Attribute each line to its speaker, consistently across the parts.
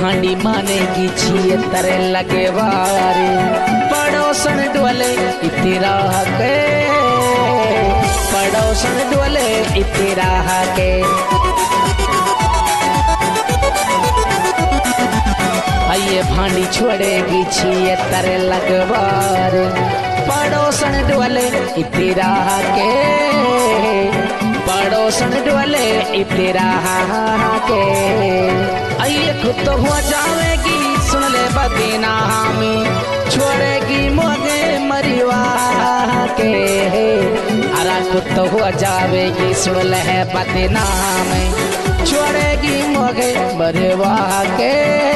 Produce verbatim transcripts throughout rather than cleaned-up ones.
Speaker 1: भांडी माने की छिए तरे लगे वारे पड़ोसन डोले इतरा के पड़ोसन डोले इतरा के आइए भांडी छोड़ेगी छिए तरे लगवार पड़ोसन डोले इतरा के पड़ोसन डोले इतरा के आइए खुद तो हो जावेगी सुन ले बदीना में छोड़ेगी मोगे मरिवा के अरा खुद तो हो जावेगी सुन ले बदीना में छोड़ेगी मोगे मरिवा के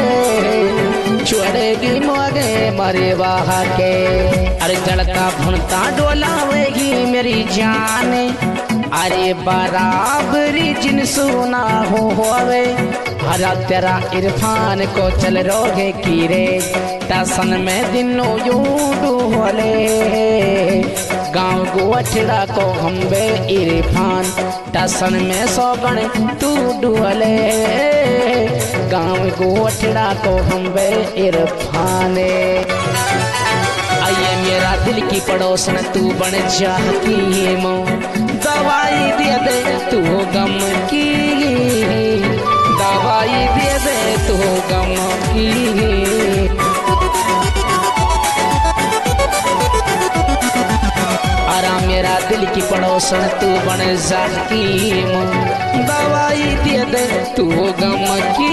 Speaker 1: छोड़ेगी मोगे मरिवा के अरे जड़ता भुनता डोलावेगी मेरी जान अरे बराबरी जिन सुना हो होवे हरा तेरा इरफान को चल रोगे कीरे टसन में दिनों यूं डूले गाँव गोठड़ा को हम्बे इरफान टसन में सौगण तू डूले गाँव गोठड़ा को हम्बे इरफान आइए मेरा दिल की पड़ोसन तू बन जा की मो दवाई दे दे तू गम की दवाई दे दे तू गम की आराम मेरा दिल की पड़ोसन तू बन जा की मो दवाई दे दे तू गम की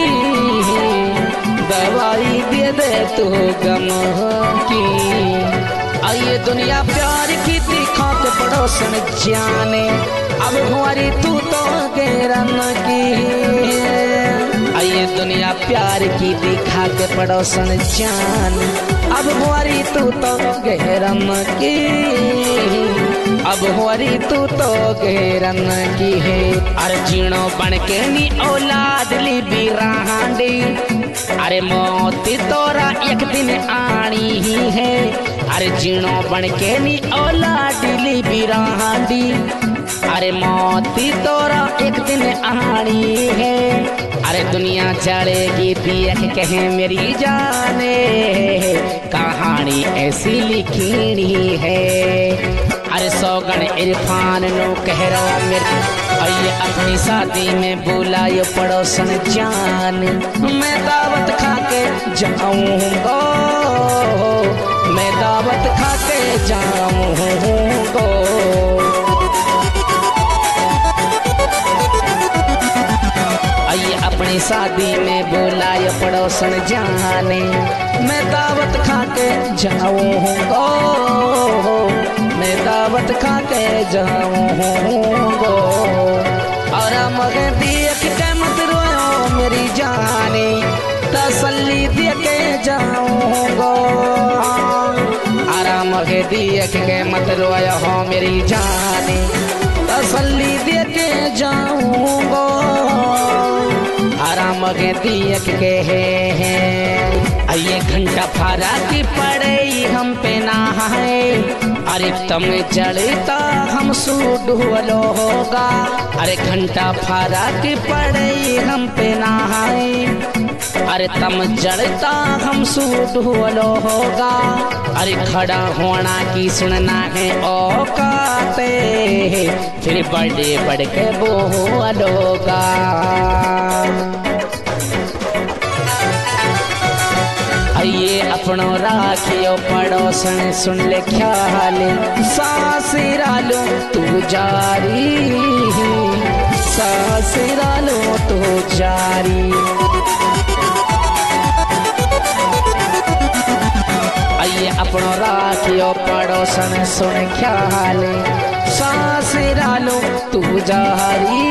Speaker 1: दवाई दे दे तू गम की आइए दुनिया प्यार की दिखा के पड़ोसन जाने अब हमारी तू तो गैरन की आइए दुनिया प्यार की दिखा के पड़ोसन जाने अब हमारी तू तो गैरन की अब हमारी तू तो गैरन की है अरे जीणो बन के नी औलाद ली बिरांडी अरे मौत तोरा एक दिन आनी ही है अरे जीणो बन के नी औलाद ली बिरांडी अरे मौत तोरा एक दिन आनी है अरे दुनिया चढ़ेगी देख कहे मेरी जाने कहानी ऐसी लिखी है अरे सौगन इरफान नो कह रहा मेरी आइए अपनी शादी में बुलाए पड़ोसन जान मैं दावत खा के जाऊंगा मैं दावत खा के जाऊंगा आइए अपनी शादी में बुलाए पड़ोसन जाने मैं दावत खा के जाऊंगा मैं दावत खा के जाऊंगा और मगर देख के मत रोयो मेरी जाने तसल्ली दे के जाऊंगा आराम के देख के मत रोयो हो मेरी जाने तसल्ली दे के जाऊंगा आराम के देख के है आइए घंटा फारा की पड़े हम पे नहाए अरे तम जड़ता हम सूडलो होगा अरे घंटा फारा की पड़े हम पे नहाए अरे तम जड़ता हम सूडलो होगा अरे खड़ा होना की सुनना है औकाते फिर बड़े बढ़ के बोलोगा आइए अपनो राखियो पड़ोसन सुन ले ख्याल सासरा लो तू जारी सासरा लो तू जारी आइए अपनो राखियो पड़ोसन सुन ख्याल सासरा लो तू जारी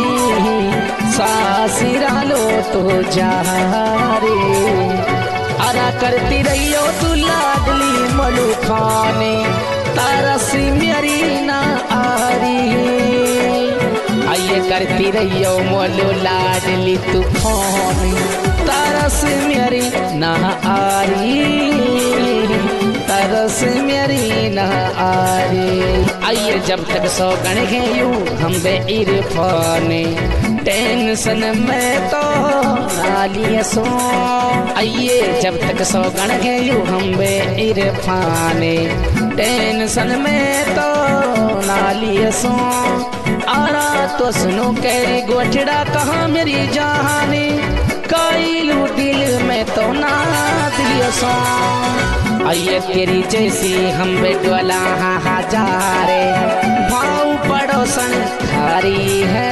Speaker 1: सासरा लो तू जारी अरा करती रहियो तू लाडली मलू खाने तारसी मेरी ना आरी आइए करती रहियो मोलू लाडली तू खाने तारस मेरी ना आरी तरस मेरी न आरे। आइए जब तक सौ गण के यू हम बे इरफाने, टेंशन में तो नालिय सो। आइए जब तक सौ गण के यू हम बे इरफाने, टेंशन में तो नालिय सो। आरा तो सुनो कैरी गोठड़ा कहाँ मेरी जहानी, काइलू दिल में तो ना दिलियो सो। आइए तेरी जैसी हम बेडवाला हजारे, भाव पड़ोसन खारी है,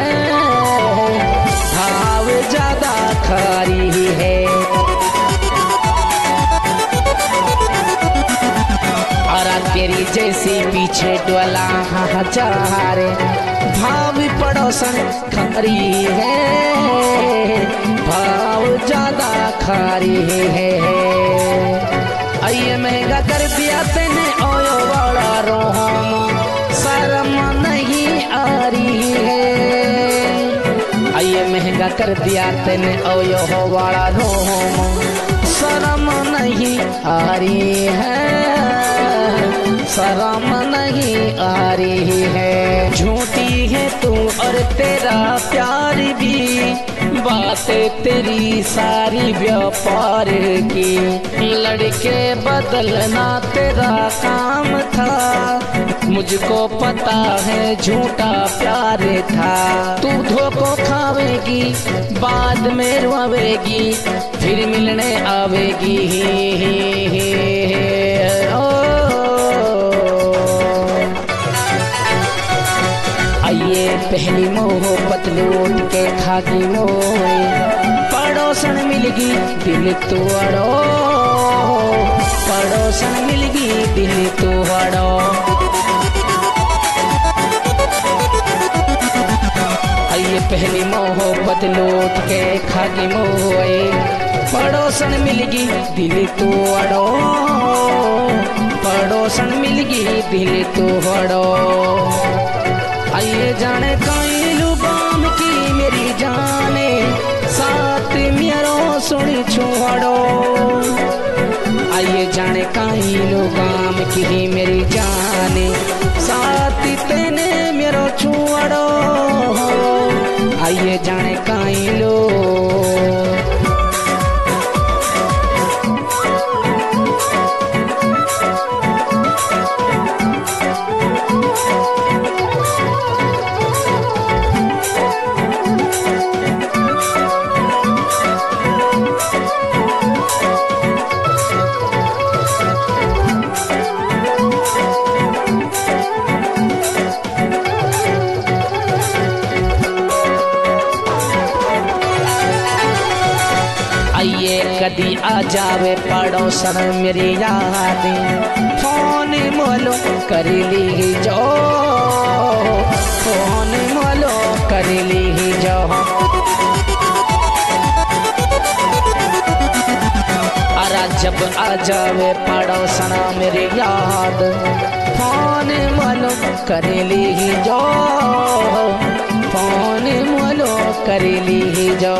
Speaker 1: भाव ज्यादा खारी है। और तेरी जैसी पीछे डोला हजारे, भाव पड़ोसन खारी है, भाव ज्यादा खारी है। आइए महंगा कर दिया तेने ओयो वाला रोहम, शर्म नहीं आ रही है। आइए महंगा कर दिया तेने ओयो वाला रोहम, शर्म नहीं आ रही है, शर्म नहीं आ रही है। झूठी है तू और तेरा प्यार भी, बातें तेरी सारी व्यापार की। लड़के बदलना तेरा काम था, मुझको पता है झूठा प्यार था। तू धोखो खावेगी बाद में रोवेगी, फिर मिलने आवेगी। ओ आइए पहली मोहब्बत लूट के खागी मोए, पड़ोसन मिलगी दिल तोड़ो, पड़ोसन मिलगी दिल तोड़ो। आइए पहली मोहब्बत लूट के खागी मोए, पड़ोसन मिलगी दिल तोड़ो, पड़ोसन मिलगी दिल तोड़ो। आइए जाने काइलू बाम की मेरी जाने, साथ मेरो सुनी छोड़ो। आइए जाने काइलू बाम की मेरी जाने, साथ तेने मेरो छोड़ो। आइए जाने काइलू कदी आ जावे पड़ोसन मेरी यादें, फोन मोलो कर ली जो, फोन मोलो कर ली जो। अरा जब आ जावे पड़ोसन मेरी याद, फोन मोलो कर ली जो, फोन मोलो कर ली जो।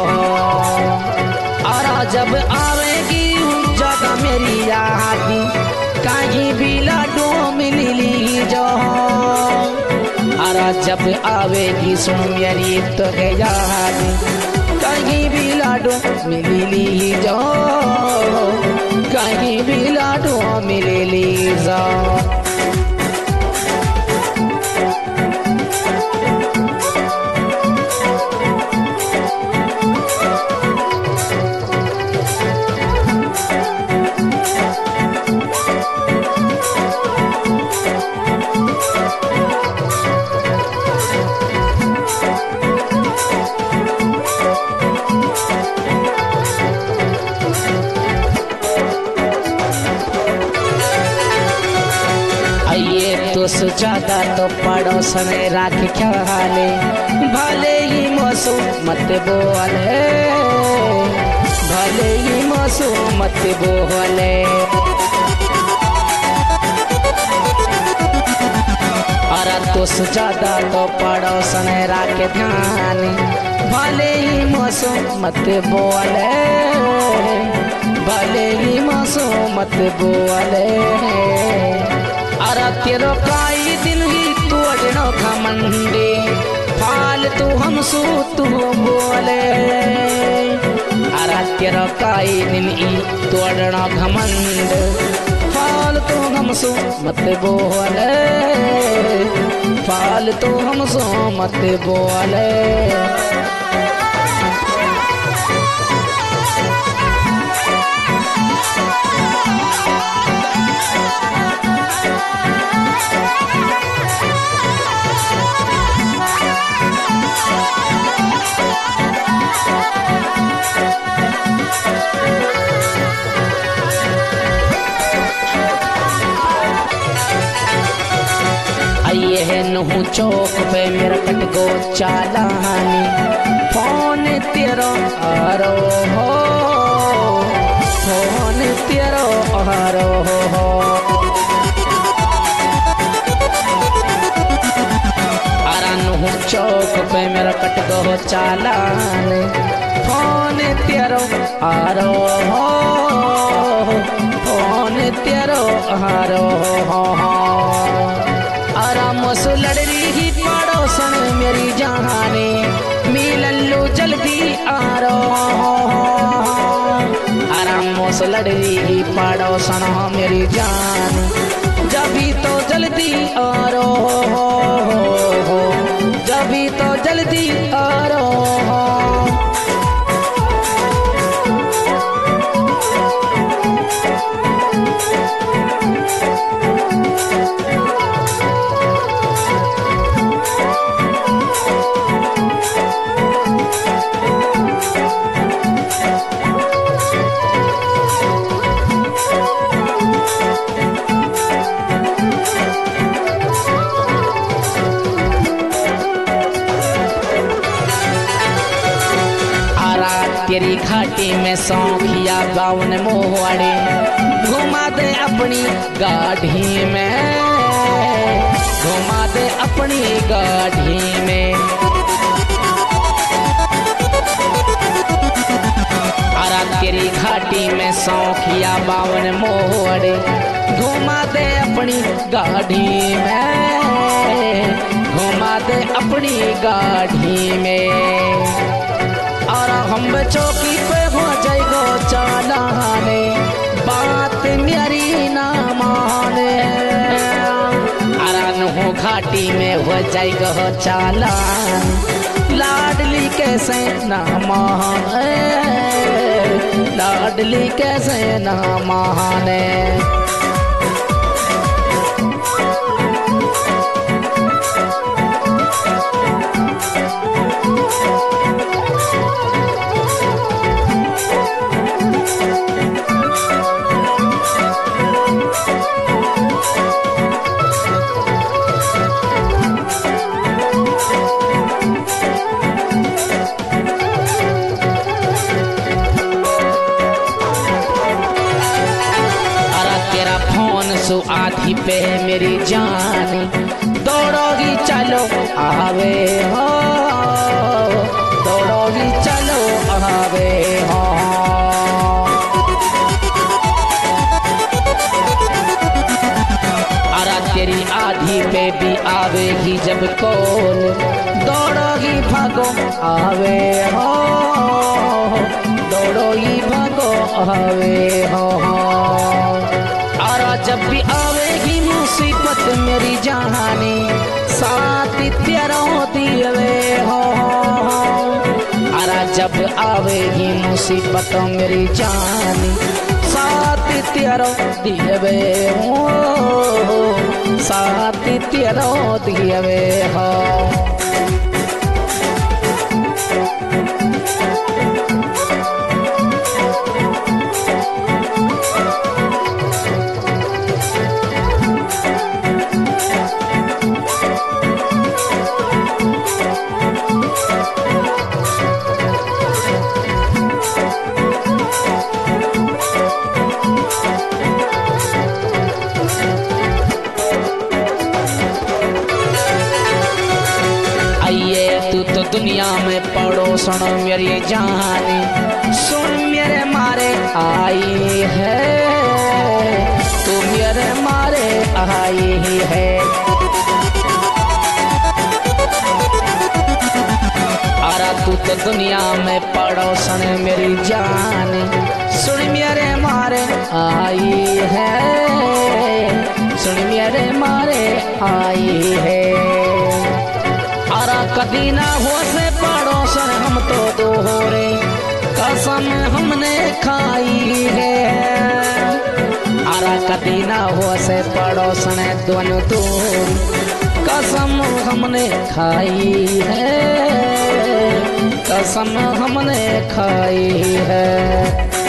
Speaker 1: और जब आवेगी ज्यादा मेरी याद, कहीं भी लाडो मिल ली जो। और जब आवेगी सुन मेरी तो है याद, कहीं भी लाडो मिल ली जो, कहीं भी लाडो मिल ली जो। दोस्त ज्यादा तो पड़ोसन राख ख्याले, भले ही मौसू मत बोले, भले ही मौसू मत बोले। और दोस्त ज्यादा तो पड़ोसन राख ध्यान, भले ही मौसू मत बोले, भले ही मौसू मत बोले। अरे तेरो काई दिन ही तोड़नो घमंडे फालतू हम सू तू बोले। अरे तेरो काई दिन ही तोड़नो घमंड फालतू हम सू मत बोले, फालतू हम सू मत बोले। ये है नहू चौक पे मेरा कट गो चालानी फोन तेरो आरो हो, फोन तेरो आरो हो। अरे नहू चौक पे मेरा कट गो चालानी फोन तेरो आरो हो, फोन तेरो आरो हो। आराम से लड़ रही पड़ोसन मेरी जहाने मिलन लो जल्दी आरो। आराम से लड़ रही पड़ोसन मेरी जान जभी तो जल्दी आरो, जभी तो जल्दी आरो। तेरी घाटी में सौखिया बावन मोहड़े घुमा दे अपनी गाड़ी में, घुमा दे अपनी गाड़ी में। अरे तेरी घाटी में सौखिया बावन मोहड़े घुमा दे अपनी गाड़ी में, घुमा दे अपनी गाड़ी में। और हम चौकी पे हो जाएगो चालाने बात मेरी ना माने। अरे घाटी में हो जाएगो चालान लाडली कैसे ना माने, लाडली कैसे ना माने। आधी पे मेरी जान दौड़ोगी चलो आवे हो, दौड़ोगी चलो आवे हो। अरे तेरी आधी पे भी आवेगी जब कौन दौड़ोगी भागो आवे हो, दौड़ोगी भागो आवे हो। और जब भी आवेगी मुसीबत मेरी जहानी साथ तेरो दिए हो। अरे जब आवेगी मुसीबत मेरी जानी साथ तेरो दिए हो, साथ तेरो दिए हो। दुनिया में पड़ोसन मेरी जानी सुन मेरे मारे आई है, तू मेरे मारे आई है। आरा तू तो दुनिया में पड़ोसन मेरी जान, सुन मेरे मारे आई है, सुन मेरे मारे आई है। आरा कदी ना हो से पड़ोसन हम तो दोहरे कसम हमने खाई है। आरा कदी ना हो से पड़ोसन दोनों दो कसम हमने खाई है, कसम हमने खाई है।